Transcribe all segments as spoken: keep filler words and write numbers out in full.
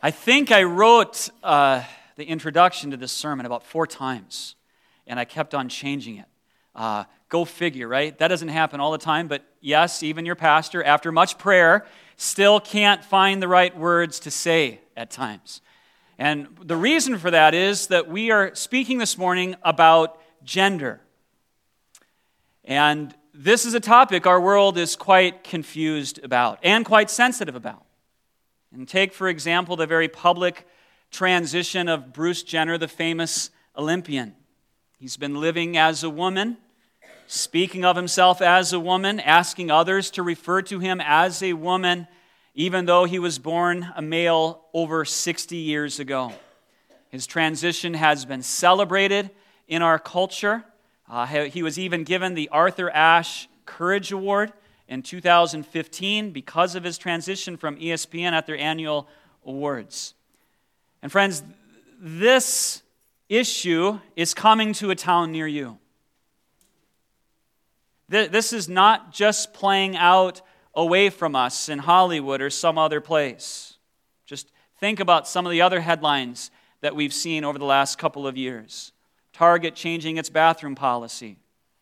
I think I wrote uh, the introduction to this sermon about four times, and I kept on changing it. Uh, go figure, right? That doesn't happen all the time, but yes, even your pastor, after much prayer, still can't find the right words to say at times. And the reason for that is that we are speaking this morning about gender. And this is a topic our world is quite confused about and quite sensitive about. And take, for example, the very public transition of Bruce Jenner, the famous Olympian. He's been living as a woman, speaking of himself as a woman, asking others to refer to him as a woman, even though he was born a male over sixty years ago. His transition has been celebrated in our culture. Uh, he was even given the Arthur Ashe Courage Award in two thousand fifteen because of his transition from E S P N at their annual awards. And friends, this issue is coming to a town near you. This is not just playing out away from us in Hollywood or some other place. Just think about some of the other headlines that we've seen over the last couple of years. Target changing its bathroom policy.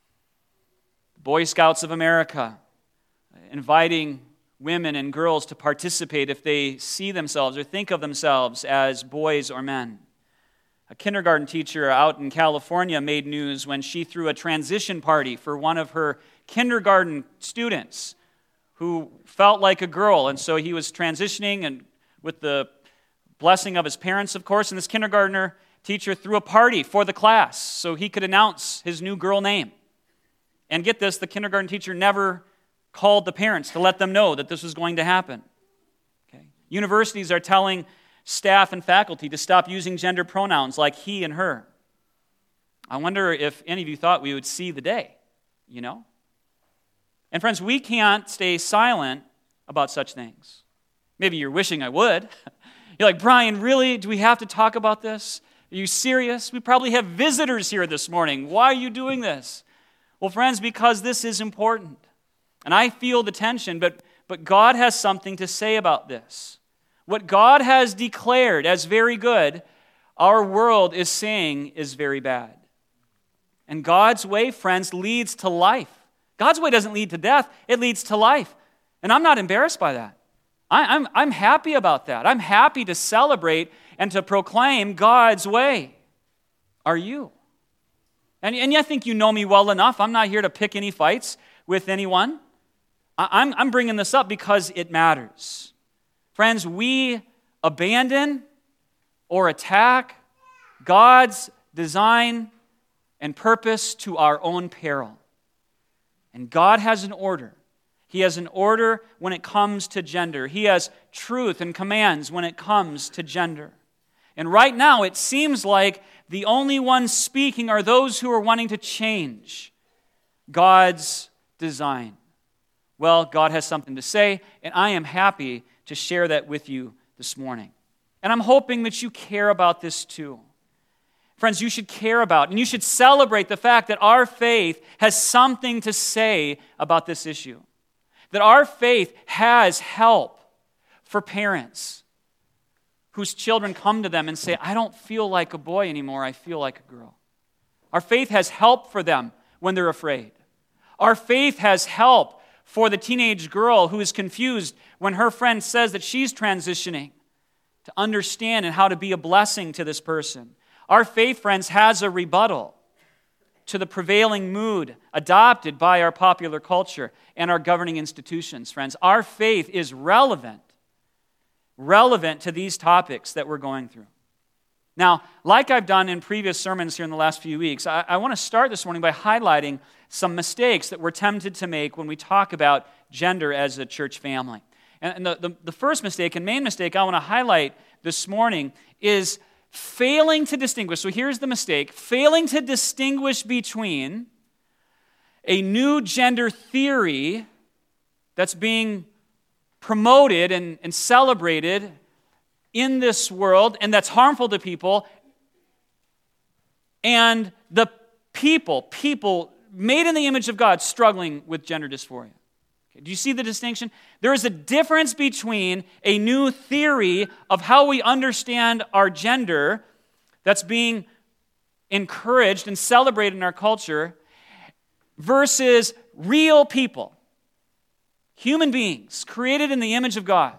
Boy Scouts of America inviting women and girls to participate if they see themselves or think of themselves as boys or men. A kindergarten teacher out in California made news when she threw a transition party for one of her kindergarten students who felt like a girl, and so he was transitioning and with the blessing of his parents, of course, and this kindergartner teacher threw a party for the class so he could announce his new girl name. And get this, the kindergarten teacher never called the parents to let them know that this was going to happen. Okay? Universities are telling staff and faculty to stop using gender pronouns like he and her. I wonder if any of you thought we would see the day, you know? And friends, we can't stay silent about such things. Maybe you're wishing I would. You're like, Brian, really? Do we have to talk about this? Are you serious? We probably have visitors here this morning. Why are you doing this? Well, friends, because this is important. And I feel the tension, but, but God has something to say about this. What God has declared as very good, our world is saying is very bad. And God's way, friends, leads to life. God's way doesn't lead to death, it leads to life. And I'm not embarrassed by that. I, I'm, I'm happy about that. I'm happy to celebrate and to proclaim God's way. Are you? And, and I think you know me well enough. I'm not here to pick any fights with anyone. I, I'm, I'm bringing this up because it matters. Friends, we abandon or attack God's design and purpose to our own peril. And God has an order. He has an order when it comes to gender. He has truth and commands when it comes to gender. And right now, it seems like the only ones speaking are those who are wanting to change God's design. Well, God has something to say, and I am happy to share that with you this morning. And I'm hoping that you care about this too. Friends, you should care about and you should celebrate the fact that our faith has something to say about this issue. That our faith has help for parents whose children come to them and say, I don't feel like a boy anymore, I feel like a girl. Our faith has help for them when they're afraid. Our faith has help for the teenage girl who is confused when her friend says that she's transitioning, to understand and how to be a blessing to this person. Our faith, friends, has a rebuttal to the prevailing mood adopted by our popular culture and our governing institutions, friends. Our faith is relevant, relevant to these topics that we're going through. Now, like I've done in previous sermons here in the last few weeks, I, I want to start this morning by highlighting some mistakes that we're tempted to make when we talk about gender as a church family. And, and the, the, the first mistake and main mistake I want to highlight this morning is failing to distinguish. So here's the mistake. Failing to distinguish between a new gender theory that's being promoted and, and celebrated in this world and that's harmful to people, and the people, people made in the image of God struggling with gender dysphoria. Do you see the distinction? There is a difference between a new theory of how we understand our gender that's being encouraged and celebrated in our culture versus real people, human beings created in the image of God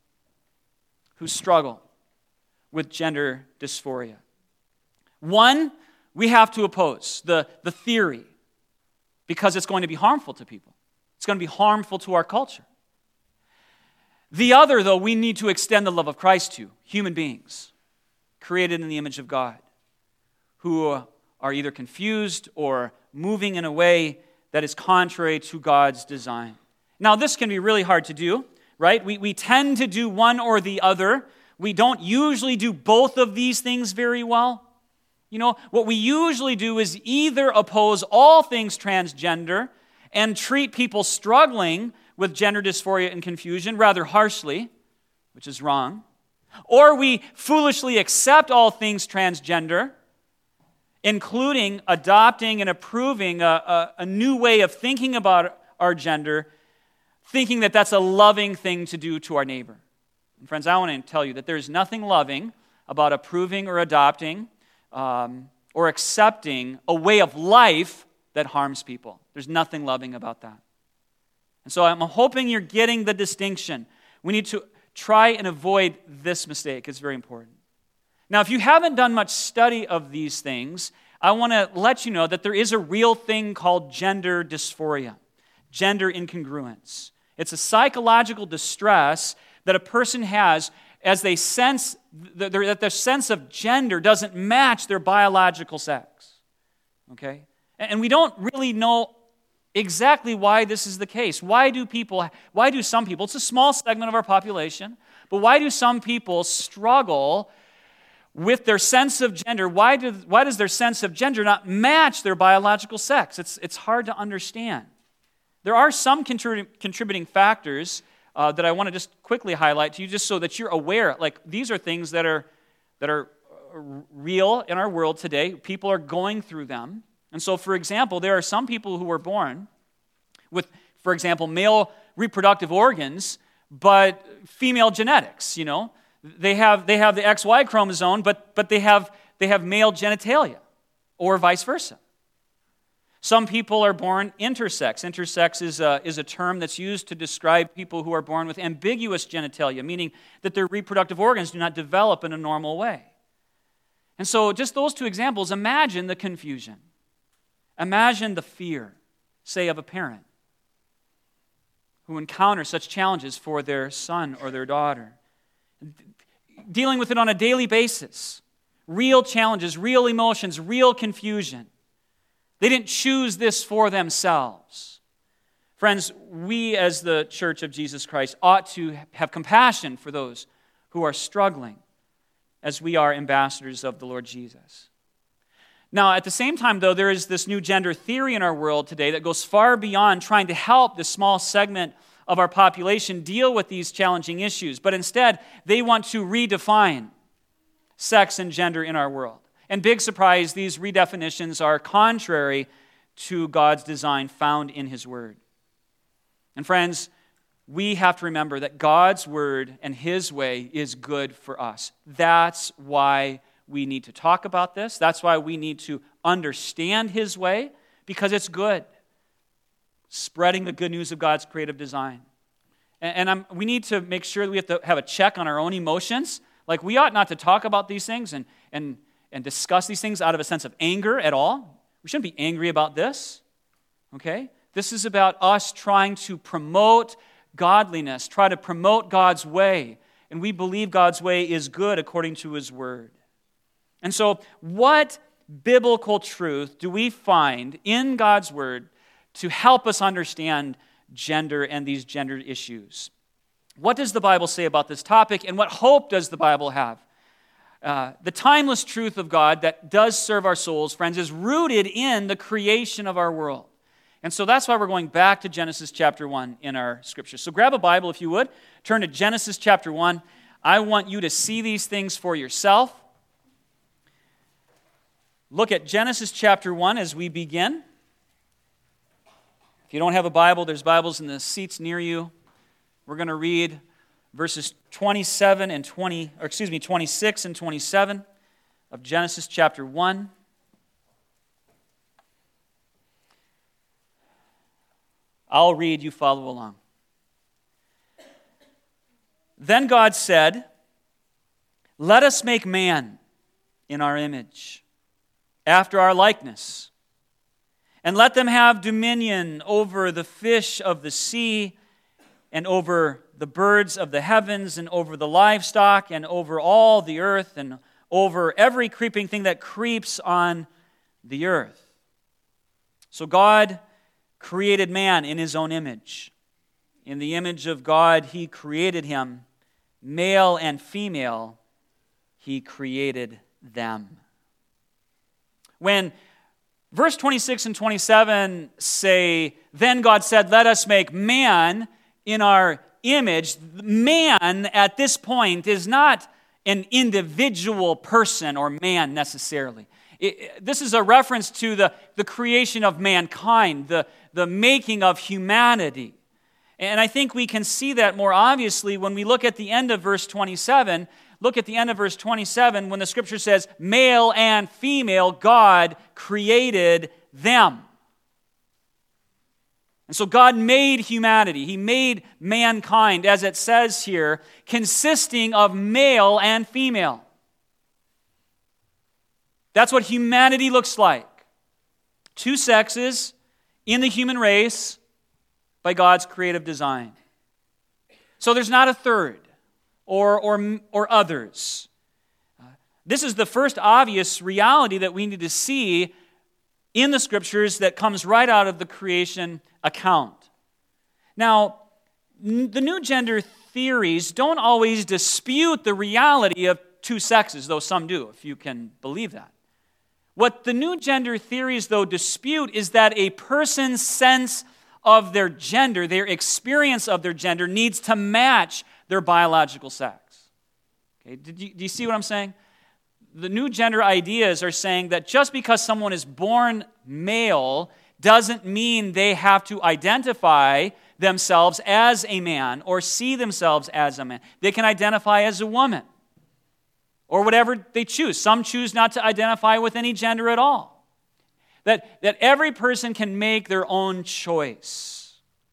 who struggle with gender dysphoria. One, we have to oppose the, the theory because it's going to be harmful to people. It's going to be harmful to our culture. The other, though, we need to extend the love of Christ to human beings created in the image of God who are either confused or moving in a way that is contrary to God's design. Now, this can be really hard to do, right? We, we tend to do one or the other. We don't usually do both of these things very well. You know, what we usually do is either oppose all things transgender and treat people struggling with gender dysphoria and confusion rather harshly, which is wrong, or we foolishly accept all things transgender, including adopting and approving a, a, a new way of thinking about our gender, thinking that that's a loving thing to do to our neighbor. And friends, I want to tell you that there's nothing loving about approving or adopting um, or accepting a way of life that harms people. There's nothing loving about that. And so I'm hoping you're getting the distinction. We need to try and avoid this mistake. It's very important. Now, if you haven't done much study of these things, I want to let you know that there is a real thing called gender dysphoria, gender incongruence. It's a psychological distress that a person has as they sense that their, that their sense of gender doesn't match their biological sex. Okay? And we don't really know exactly why this is the case. Why do people, why do some people, it's a small segment of our population, but why do some people struggle with their sense of gender? Why, do, why does their sense of gender not match their biological sex? It's, it's hard to understand. There are some contrib- contributing factors uh, that I want to just quickly highlight to you just so that you're aware. Like, these are things that are, that are real in our world today. People are going through them. And so, for example, there are some people who were born with, for example, male reproductive organs, but female genetics, you know. They have they have the X Y chromosome, but, but they have they have male genitalia, or vice versa. Some people are born intersex. Intersex is a, is a term that's used to describe people who are born with ambiguous genitalia, meaning that their reproductive organs do not develop in a normal way. And so just those two examples, imagine the confusion. Imagine the fear, say, of a parent who encounters such challenges for their son or their daughter. Dealing with it on a daily basis. Real challenges, real emotions, real confusion. They didn't choose this for themselves. Friends, we as the Church of Jesus Christ ought to have compassion for those who are struggling as we are ambassadors of the Lord Jesus. Now, at the same time, though, there is this new gender theory in our world today that goes far beyond trying to help this small segment of our population deal with these challenging issues. But instead, they want to redefine sex and gender in our world. And big surprise, these redefinitions are contrary to God's design found in His Word. And friends, we have to remember that God's Word and His way is good for us. That's why we need to talk about this. That's why we need to understand His way, because it's good. Spreading the good news of God's creative design. And, and I'm, we need to make sure that we have to have a check on our own emotions. Like, we ought not to talk about these things and, and, and discuss these things out of a sense of anger at all. We shouldn't be angry about this. Okay? This is about us trying to promote godliness, try to promote God's way. And we believe God's way is good according to His Word. And so, what biblical truth do we find in God's Word to help us understand gender and these gender issues? What does the Bible say about this topic, and what hope does the Bible have? Uh, the timeless truth of God that does serve our souls, friends, is rooted in the creation of our world. And so that's why we're going back to Genesis chapter one in our scripture. So grab a Bible if you would. Turn to Genesis chapter one. I want you to see these things for yourself. Look at Genesis chapter one as we begin. If you don't have a Bible, there's Bibles in the seats near you. We're going to read verses twenty-seven and twenty, or excuse me, twenty-six and twenty-seven of Genesis chapter one. I'll read, you follow along. Then God said, "Let us make man in our image, after our likeness, and let them have dominion over the fish of the sea, and over the birds of the heavens, and over the livestock, and over all the earth, and over every creeping thing that creeps on the earth." So God created man in his own image. In the image of God, he created him. Male and female, he created them. When verse twenty-six and twenty-seven say, "Then God said, let us make man in our image," man at this point is not an individual person or man necessarily. It, this is a reference to the, the creation of mankind, the, the making of humanity. And I think we can see that more obviously when we look at the end of verse twenty-seven. Look at the end of verse twenty-seven when the scripture says, "Male and female, God created them." And so God made humanity. He made mankind, as it says here, consisting of male and female. That's what humanity looks like. Two sexes in the human race by God's creative design. So there's not a third or, or, or others. Uh, this is the first obvious reality that we need to see in the scriptures that comes right out of the creation account. Now, n- the new gender theories don't always dispute the reality of two sexes, though some do, if you can believe that. What the new gender theories, though, dispute is that a person's sense of their gender, their experience of their gender, needs to match their biological sex. Okay, did you, do you see what I'm saying? The new gender ideas are saying that just because someone is born male doesn't mean they have to identify themselves as a man or see themselves as a man. They can identify as a woman or whatever they choose. Some choose not to identify with any gender at all. That, that every person can make their own choice.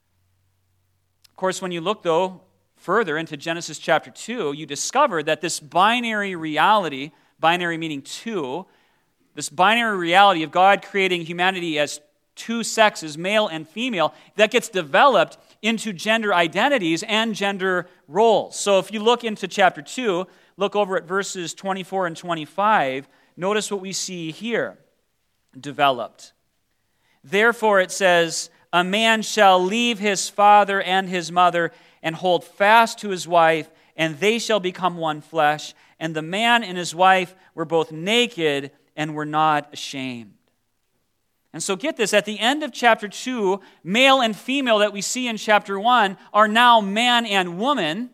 Of course, when you look, though, further into Genesis chapter two, you discover that this binary reality, binary meaning two, this binary reality of God creating humanity as two sexes, male and female, that gets developed into gender identities and gender roles. So if you look into chapter two, look over at verses twenty-four and twenty-five, notice what we see here developed. Therefore it says, "A man shall leave his father and his mother and hold fast to his wife, and they shall become one flesh. And the man and his wife were both naked and were not ashamed." And so get this, at the end of chapter two, male and female that we see in chapter one are now man and woman,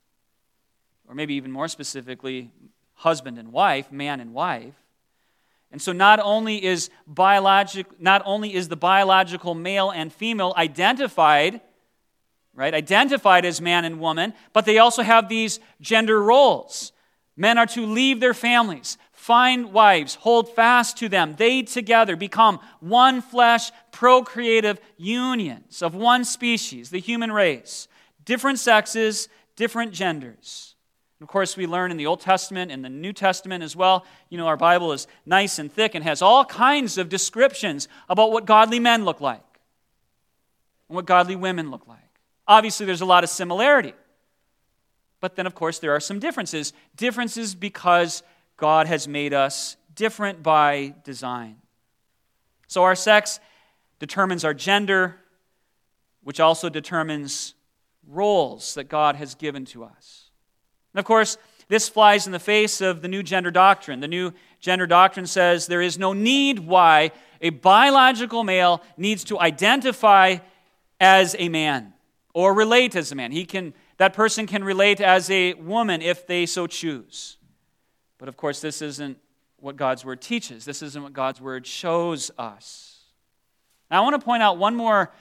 or maybe even more specifically, husband and wife, man and wife. And so not only is biologic, not only is the biological male and female identified, right, identified as man and woman, but they also have these gender roles. Men are to leave their families, find wives, hold fast to them. They together become one flesh, procreative unions of one species, the human race. Different sexes, different genders. Of course, we learn in the Old Testament and the New Testament as well. You know, our Bible is nice and thick and has all kinds of descriptions about what godly men look like and what godly women look like. Obviously, there's a lot of similarity. But then, of course, there are some differences. Differences because God has made us different by design. So our sex determines our gender, which also determines roles that God has given to us. And of course, this flies in the face of the new gender doctrine. The new gender doctrine says there is no need why a biological male needs to identify as a man or relate as a man. He can, that person can relate as a woman if they so choose. But of course, this isn't what God's Word teaches. This isn't what God's Word shows us. Now, I want to point out one more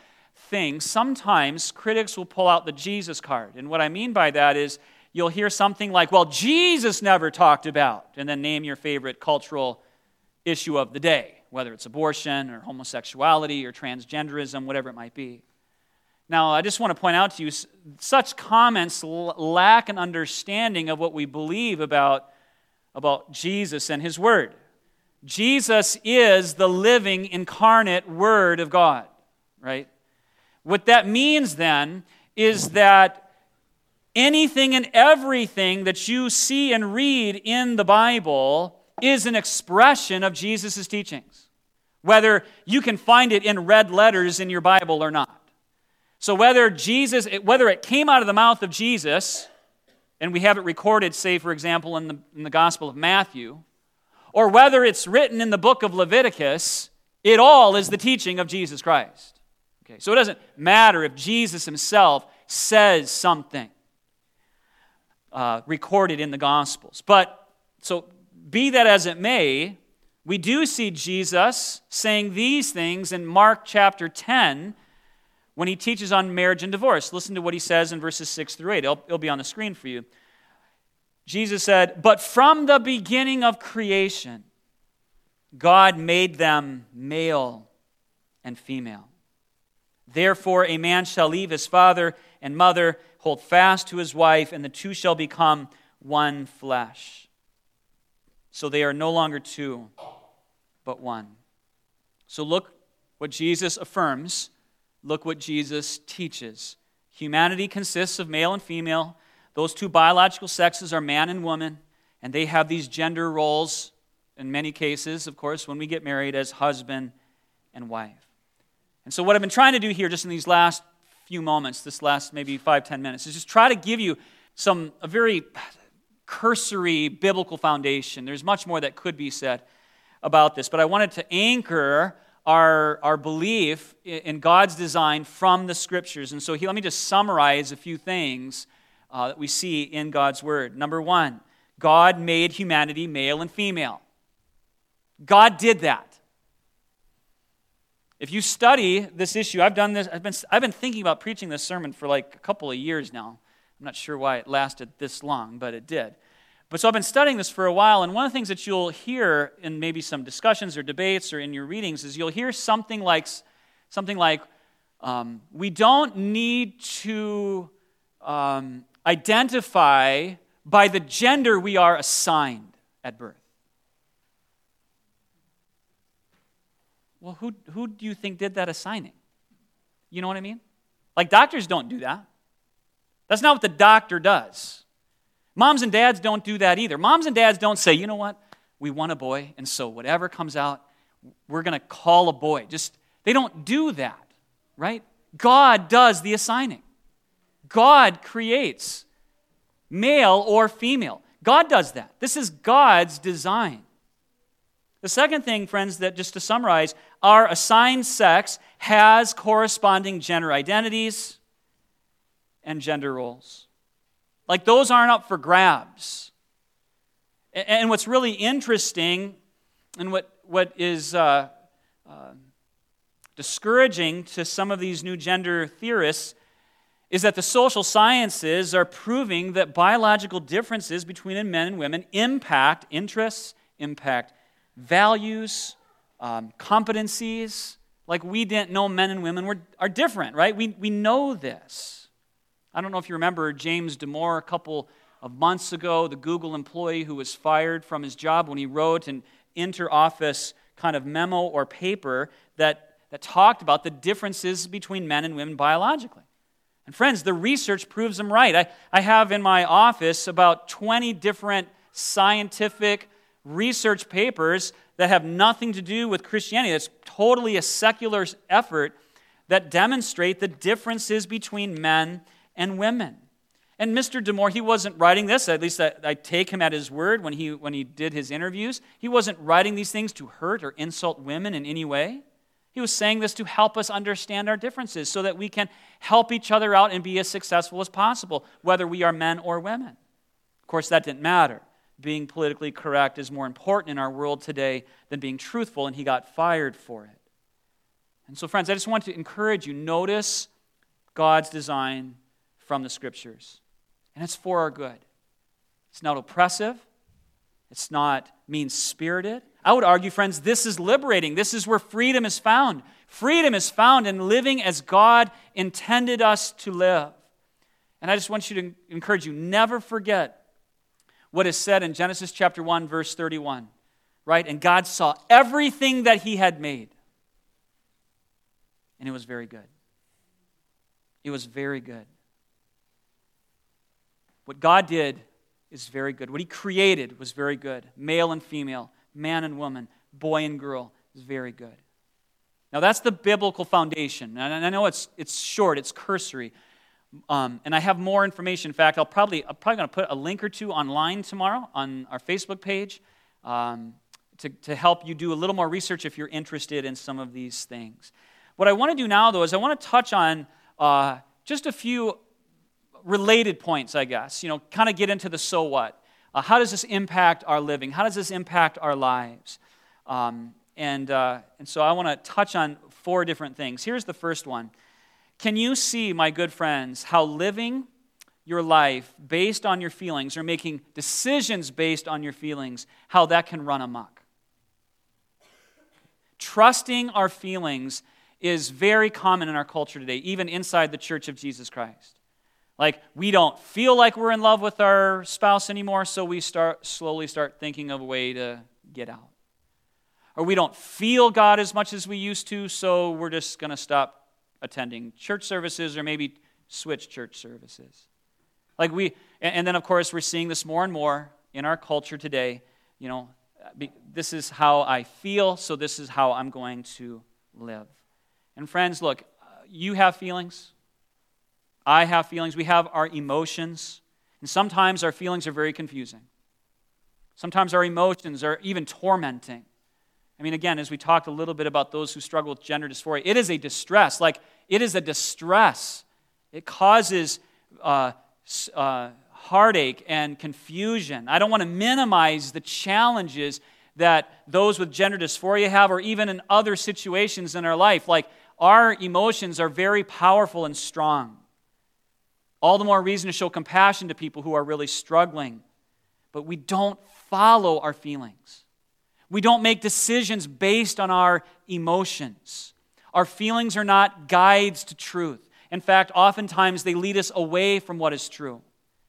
things, sometimes critics will pull out the Jesus card. And what I mean by that is you'll hear something like, well, Jesus never talked about, and then name your favorite cultural issue of the day, whether it's abortion or homosexuality or transgenderism, whatever it might be. Now, I just want to point out to you, such comments l- lack an understanding of what we believe about, about Jesus and His Word. Jesus is the living, incarnate Word of God, right? What that means then is that anything and everything that you see and read in the Bible is an expression of Jesus' teachings, whether you can find it in red letters in your Bible or not. So whether Jesus, whether it came out of the mouth of Jesus, and we have it recorded, say, for example, in the, in the Gospel of Matthew, or whether it's written in the book of Leviticus, it all is the teaching of Jesus Christ. Okay, so it doesn't matter if Jesus Himself says something uh, recorded in the Gospels. But, so be that as it may, we do see Jesus saying these things in Mark chapter ten, when He teaches on marriage and divorce. Listen to what He says in verses six through eight. It'll, it'll be on the screen for you. Jesus said, "But from the beginning of creation, God made them male and female. Therefore, a man shall leave his father and mother, hold fast to his wife, and the two shall become one flesh. So they are no longer two, but one." So look what Jesus affirms. Look what Jesus teaches. Humanity consists of male and female. Those two biological sexes are man and woman, and they have these gender roles in many cases, of course, when we get married as husband and wife. And so what I've been trying to do here just in these last few moments, this last maybe five, ten minutes, is just try to give you some a very cursory biblical foundation. There's much more that could be said about this, but I wanted to anchor Our, our belief in God's design from the Scriptures. And so he, let me just summarize a few things uh, that we see in God's Word. Number one, God made humanity male and female. God did that. If you study this issue, I've done this, I've been, I've been thinking about preaching this sermon for like a couple of years now. I'm not sure why it lasted this long, but it did. But so I've been studying this for a while, and one of the things that you'll hear in maybe some discussions or debates or in your readings is you'll hear something like, something like um, we don't need to um, identify by the gender we are assigned at birth. Well, who, who do you think did that assigning? You know what I mean? Like doctors don't do that. That's not what the doctor does. Moms and dads don't do that either. Moms and dads don't say, you know what, we want a boy, and so whatever comes out, we're going to call a boy. Just, they don't do that, right? God does the assigning. God creates male or female. God does that. This is God's design. The second thing, friends, that just to summarize, our assigned sex has corresponding gender identities and gender roles. Like those aren't up for grabs. And what's really interesting and what, what is uh, uh, discouraging to some of these new gender theorists is that the social sciences are proving that biological differences between men and women impact interests, impact values, um, competencies. Like we didn't know men and women were, are different, right? We, we know this. I don't know if you remember James Damore a couple of months ago, the Google employee who was fired from his job when he wrote an inter-office kind of memo or paper that, that talked about the differences between men and women biologically. And friends, the research proves them right. I, I have in my office about twenty different scientific research papers that have nothing to do with Christianity. It's totally a secular effort that demonstrate the differences between men and women. And Mister Damore, he wasn't writing this, at least I, I take him at his word when he when he did his interviews. He wasn't writing these things to hurt or insult women in any way. He was saying this to help us understand our differences so that we can help each other out and be as successful as possible, whether we are men or women. Of course, that didn't matter. Being politically correct is more important in our world today than being truthful, and he got fired for it. And so, friends, I just want to encourage you, notice God's design from the Scriptures. And it's for our good. It's not oppressive. It's not mean-spirited. I would argue, friends, this is liberating. This is where freedom is found. Freedom is found in living as God intended us to live. And I just want you to encourage you, never forget what is said in Genesis chapter one, verse thirty-one. Right? And God saw everything that he had made. And it was very good. It was very good. What God did is very good. What he created was very good. Male and female, man and woman, boy and girl is very good. Now that's the biblical foundation. And I know it's it's short, it's cursory. Um, and I have more information. In fact, I'll probably I'm probably going to put a link or two online tomorrow on our Facebook page um, to, to help you do a little more research if you're interested in some of these things. What I want to do now, though, is I want to touch on uh, just a few related points, I guess. You know, kind of get into the so what. Uh, how does this impact our living? How does this impact our lives? Um, and uh, and so I want to touch on four different things. Here's the first one. Can you see, my good friends, how living your life based on your feelings or making decisions based on your feelings, how that can run amok? Trusting our feelings is very common in our culture today, even inside the Church of Jesus Christ. Like, we don't feel like we're in love with our spouse anymore, so we start slowly start thinking of a way to get out. Or we don't feel God as much as we used to, so we're just going to stop attending church services or maybe switch church services. Like we, and then of course we're seeing this more and more in our culture today. You know, this is how I feel, so this is how I'm going to live. And friends, look, you have feelings. I have feelings. We have our emotions. And sometimes our feelings are very confusing. Sometimes our emotions are even tormenting. I mean, again, as we talked a little bit about those who struggle with gender dysphoria, it is a distress. Like, it is a distress. It causes uh, uh, heartache and confusion. I don't want to minimize the challenges that those with gender dysphoria have, or even in other situations in our life. Like, our emotions are very powerful and strong. All the more reason to show compassion to people who are really struggling. But we don't follow our feelings. We don't make decisions based on our emotions. Our feelings are not guides to truth. In fact, oftentimes they lead us away from what is true.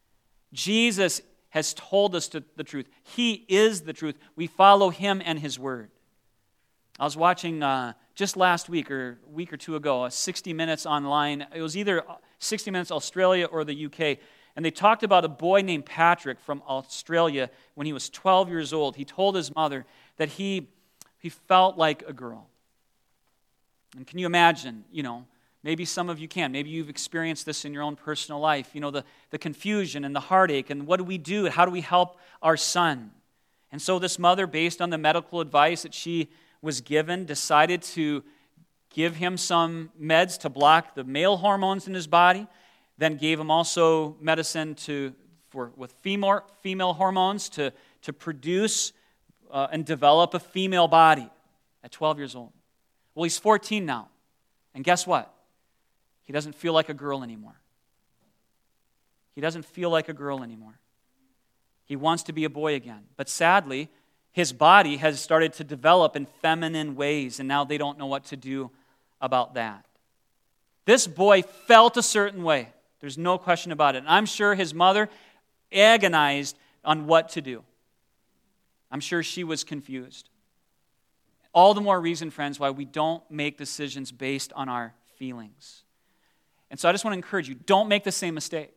Jesus has told us to the truth. He is the truth. We follow him and his word. I was watching uh, just last week or a week or two ago, a sixty minutes online. It was either sixty minutes Australia or the U K. And they talked about a boy named Patrick from Australia when he was twelve years old. He told his mother that he, he felt like a girl. And can you imagine, you know, maybe some of you can. Maybe you've experienced this in your own personal life. You know, the, the confusion and the heartache. And what do we do? How do we help our son? And so this mother, based on the medical advice that she was given, decided to give him some meds to block the male hormones in his body. Then gave him also medicine to for with female, female hormones to, to produce uh, and develop a female body at twelve years old. Well, he's fourteen now. And guess what? He doesn't feel like a girl anymore. He doesn't feel like a girl anymore. He wants to be a boy again. But sadly, his body has started to develop in feminine ways, and now they don't know what to do about that. This boy felt a certain way. There's no question about it. And I'm sure his mother agonized on what to do. I'm sure she was confused. All the more reason, friends, why we don't make decisions based on our feelings. And so I just want to encourage you, don't make the same mistake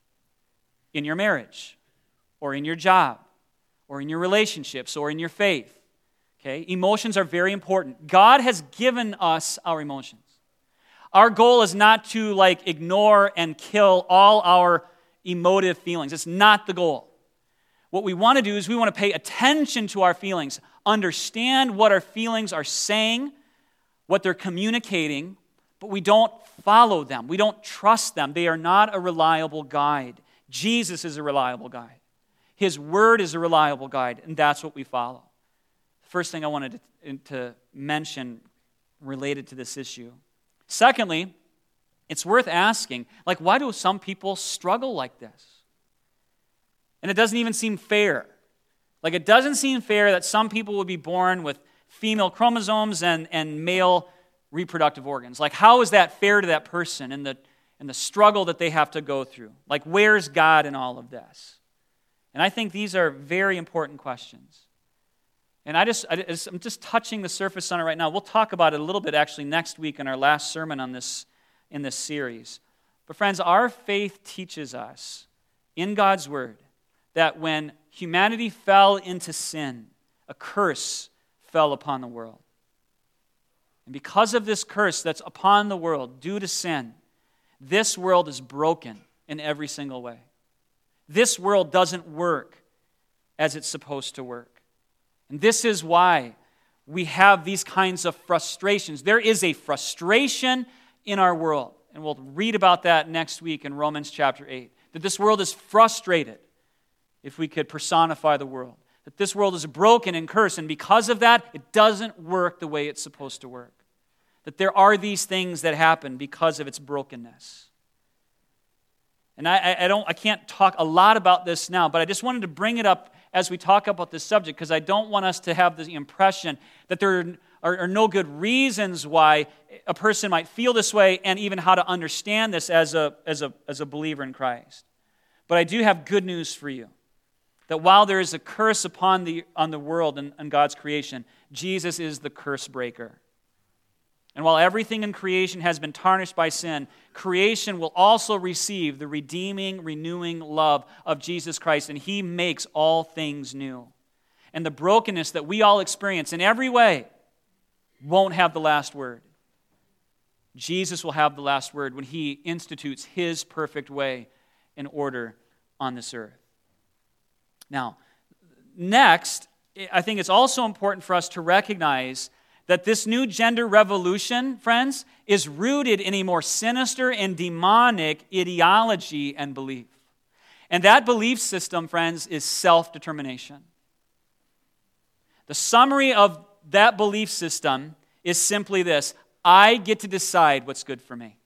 in your marriage or in your job or in your relationships or in your faith. Okay? Emotions are very important. God has given us our emotions. Our goal is not to like ignore and kill all our emotive feelings. It's not the goal. What we want to do is we want to pay attention to our feelings, understand what our feelings are saying, what they're communicating, but we don't follow them. We don't trust them. They are not a reliable guide. Jesus is a reliable guide. His word is a reliable guide, and that's what we follow. The first thing I wanted to, to mention related to this issue. Secondly, it's worth asking, like, why do some people struggle like this? And it doesn't even seem fair. Like, it doesn't seem fair that some people would be born with female chromosomes and, and male reproductive organs. Like, how is that fair to that person and the, and the struggle that they have to go through? Like, where's God in all of this? And I think these are very important questions. And I just, I just, I'm just touching the surface on it right now. We'll talk about it a little bit actually next week in our last sermon on this in this series. But friends, our faith teaches us in God's Word that when humanity fell into sin, a curse fell upon the world. And because of this curse that's upon the world due to sin, this world is broken in every single way. This world doesn't work as it's supposed to work. And this is why we have these kinds of frustrations. There is a frustration in our world, and we'll read about that next week in Romans chapter eight, that this world is frustrated, if we could personify the world, that this world is broken and cursed, and because of that, it doesn't work the way it's supposed to work. That there are these things that happen because of its brokenness. And I, I don't, I can't talk a lot about this now, but I just wanted to bring it up as we talk about this subject, because I don't want us to have the impression that there are, are no good reasons why a person might feel this way, and even how to understand this as a, as a, as a believer in Christ. But I do have good news for you, that while there is a curse upon the, on the world and, and God's creation, Jesus is the curse breaker. And while everything in creation has been tarnished by sin, creation will also receive the redeeming, renewing love of Jesus Christ, and He makes all things new. And the brokenness that we all experience in every way won't have the last word. Jesus will have the last word when He institutes His perfect way in order on this earth. Now, next, I think it's also important for us to recognize that this new gender revolution, friends, is rooted in a more sinister and demonic ideology and belief. And that belief system, friends, is self-determination. The summary of that belief system is simply this: I get to decide what's good for me.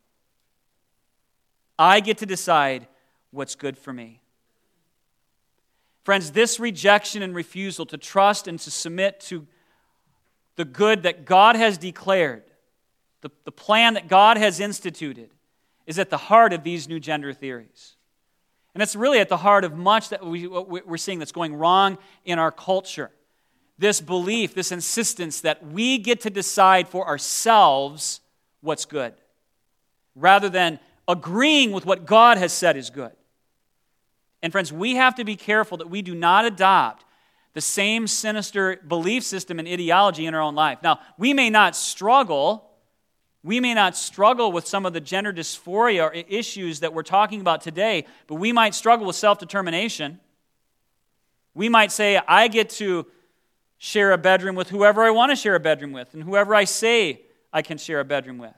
I get to decide what's good for me. Friends, this rejection and refusal to trust and to submit to the good that God has declared, the, the plan that God has instituted, is at the heart of these new gender theories. And it's really at the heart of much that we, what we're seeing that's going wrong in our culture. This belief, this insistence that we get to decide for ourselves what's good, rather than agreeing with what God has said is good. And friends, we have to be careful that we do not adopt the same sinister belief system and ideology in our own life. Now, we may not struggle, we may not struggle with some of the gender dysphoria or issues that we're talking about today, but we might struggle with self-determination. We might say, I get to share a bedroom with whoever I want to share a bedroom with, and whoever I say I can share a bedroom with.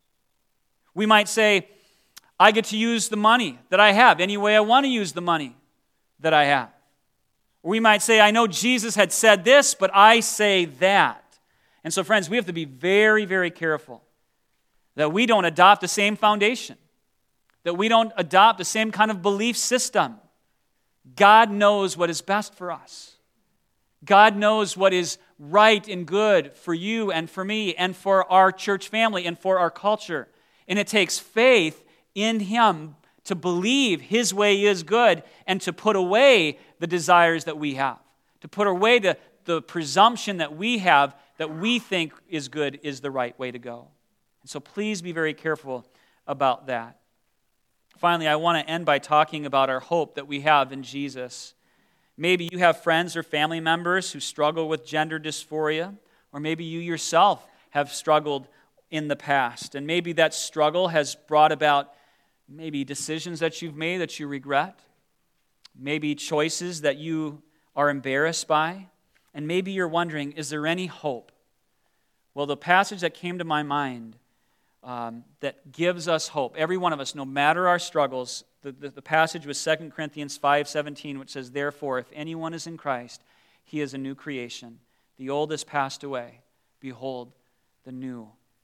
We might say, I get to use the money that I have any way I want to use the money that I have. We might say, I know Jesus had said this, but I say that. And so, friends, we have to be very, very careful that we don't adopt the same foundation, that we don't adopt the same kind of belief system. God knows what is best for us. God knows what is right and good for you and for me and for our church family and for our culture. And it takes faith in Him to believe His way is good and to put away the desires that we have, to put away the, the presumption that we have that we think is good is the right way to go. And so please be very careful about that. Finally, I want to end by talking about our hope that we have in Jesus. Maybe you have friends or family members who struggle with gender dysphoria, or maybe you yourself have struggled in the past, and maybe that struggle has brought about maybe decisions that you've made that you regret, maybe choices that you are embarrassed by, and maybe you're wondering, is there any hope? Well, the passage that came to my mind um, that gives us hope, every one of us, no matter our struggles, the, the, the passage was Second Corinthians five seventeen, which says, therefore, if anyone is in Christ, he is a new creation. The old has passed away. Behold, the new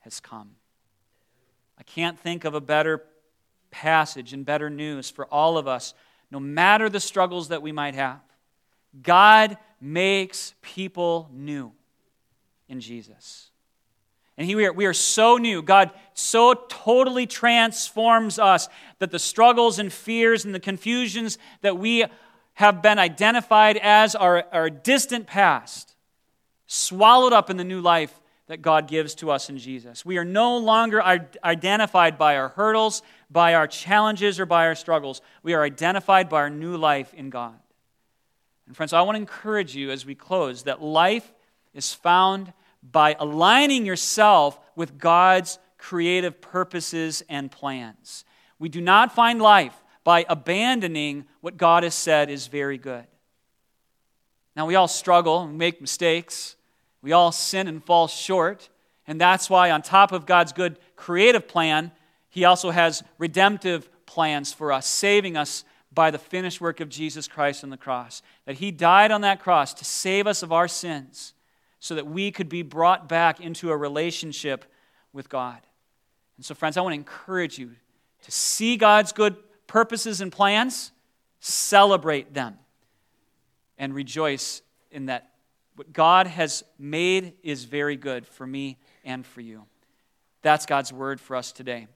has come. I can't think of a better passage and better news for all of us, no matter the struggles that we might have. God makes people new in Jesus. And he, we, are, we are so new. God so totally transforms us that the struggles and fears and the confusions that we have been identified as our, our distant past, swallowed up in the new life that God gives to us in Jesus. We are no longer identified by our hurdles, by our challenges, or by our struggles. We are identified by our new life in God. And friends, I want to encourage you as we close that life is found by aligning yourself with God's creative purposes and plans. We do not find life by abandoning what God has said is very good. Now, we all struggle and make mistakes. We all sin and fall short. And that's why on top of God's good creative plan, He also has redemptive plans for us, saving us by the finished work of Jesus Christ on the cross. That He died on that cross to save us of our sins, so that we could be brought back into a relationship with God. And so, friends, I want to encourage you to see God's good purposes and plans, celebrate them, and rejoice in that what God has made is very good for me and for you. That's God's word for us today.